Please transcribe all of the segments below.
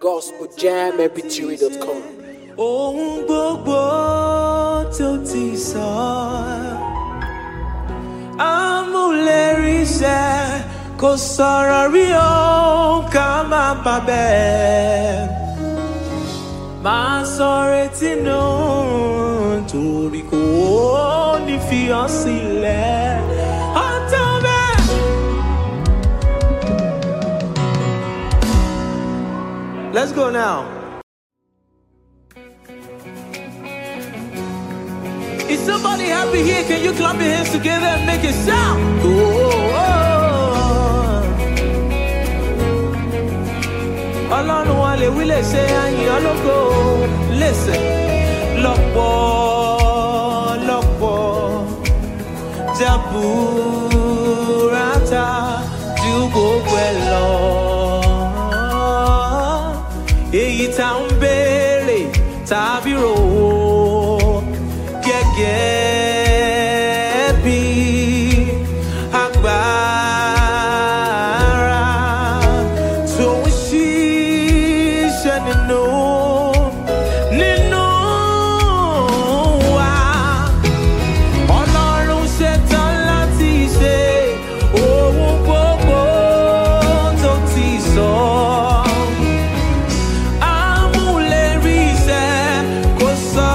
gospeljammpg.com. Ohun gbogbo tó ti sọ, amúléríṣẹ́ kò sọ̀rọ̀ rí o ká má bà bẹ́ẹ̀. Máa sọ retí nù torí kò ní fi ọ́ sílẹ̀. Ọ̀tọ̀ bẹ́ẹ̀. Let's go now. Is somebody happy here? Can you clap your hands together and make it sound? Ọlọ́run wa lè wí lè ṣe àyìn ológo. Listen, lọ́pọ̀ jaburata ju gbogbo ẹ̀ lọ. Èyí tá ń béèrè tàbí rò ó gẹ́gẹ́ bí agbára tó ń ṣiṣẹ́ nínú wa. Ọlọ́run ṣetán láti ṣe ohun gbogbo tó ti sọ. Amúléríṣẹ́ kò sọ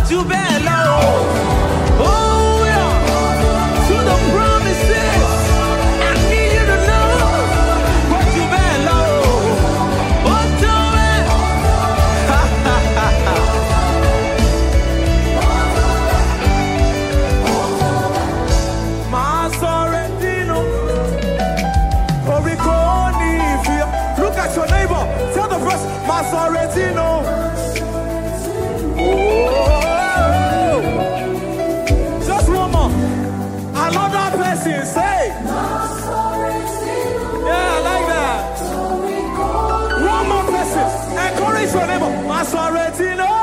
jù bẹ́ẹ̀ lọ. Oh yeah, to the promises. I need you to know what jù bẹ́ẹ̀ lọ. Ó tó bẹ́ẹ̀. Ha ha ha ha. Máa sọ̀rọ̀ dínú. Orí kò ní ìfìyà. Look at your neighbor. Tell the person, máa sọ̀rọ̀ dínú. Just one more. Another person say. Yeah, I like that. One more person. Encourage your neighbor. Masoretino.